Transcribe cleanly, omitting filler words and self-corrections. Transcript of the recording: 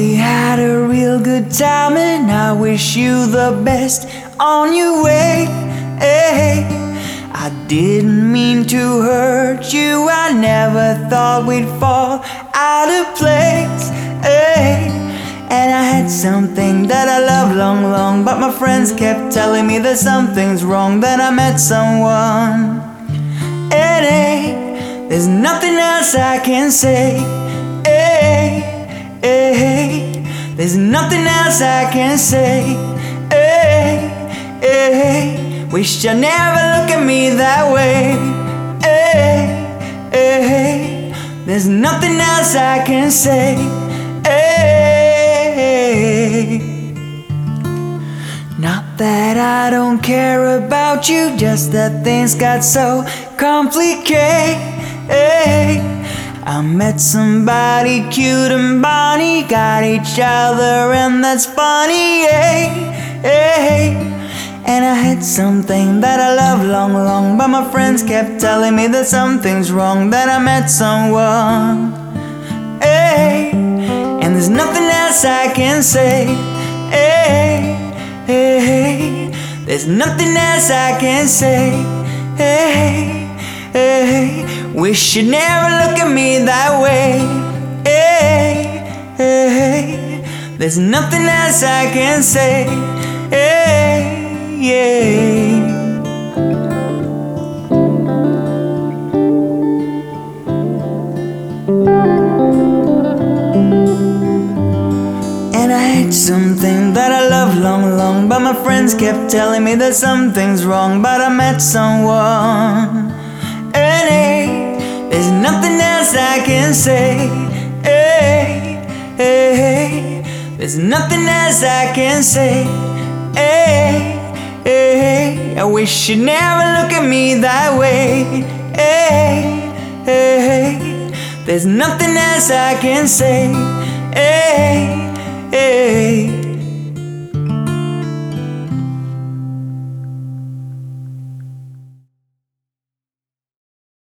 we had a real good time, and I wish you the best on your way. I didn't mean to hurt you, I never thought we'd fall out of place. And I had something that I loved long, but my friends kept telling me that something's wrong. Then I met someone, and there's nothing else I can say. There's nothing else I can say. Wish you never look at me that way. There's nothing else I can say. Not that I don't care about you, just that things got so complicated. I met somebody cute and bonny, got each other and that's funny. And I had something that I loved long, but my friends kept telling me that something's wrong. Then I met someone, and there's nothing else I can say. There's nothing else I can say. Wish you'd never look at me that way. There's nothing else I can say. And I had something that I loved long, but my friends kept telling me that something's wrong. But I met someone, and there's nothing else I can say. There's nothing else I can say. I wish you'd never look at me that way. There's nothing else I can say.